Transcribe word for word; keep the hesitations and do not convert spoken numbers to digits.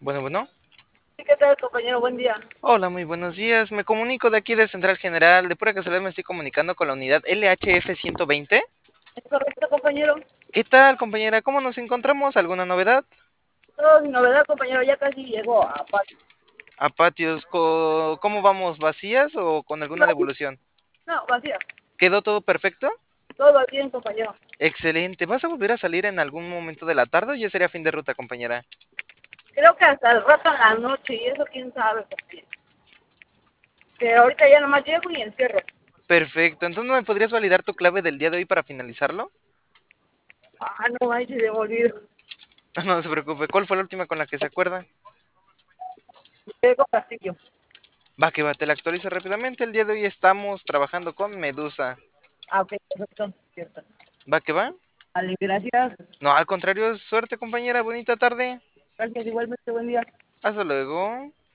Bueno, bueno. Sí, ¿qué tal, compañero? Buen día. Hola, muy buenos días. Me comunico de aquí de Central General. De pura casualidad me estoy comunicando con la unidad L H F ciento veinte. ¿Es correcto, compañero? ¿Qué tal, compañera? ¿Cómo nos encontramos? ¿Alguna novedad? Todo sin novedad, compañero, ya casi llegó a Pati. A patios, co- ¿cómo vamos? ¿Vacías o con alguna devolución? No, vacía. ¿Quedó todo perfecto? Todo va bien, compañero. Excelente. ¿Vas a volver a salir en algún momento de la tarde o ya sería fin de ruta, compañera? Creo que hasta el rato en la noche, y eso quién sabe, compañero. Que ahorita ya nomás llego y encierro. Perfecto. Entonces, ¿no me podrías validar tu clave del día de hoy para finalizarlo? Ah, no manches, de olvido. No se preocupe. ¿Cuál fue la última con la que se acuerda? Llego Castillo. Va que va, te la actualizo rápidamente. El día de hoy estamos trabajando con Medusa. Ah, ok, perfecto. Cierto. Va que va. Vale, gracias. No, al contrario, suerte, compañera. Bonita tarde. Gracias, igualmente, buen día. Hasta luego.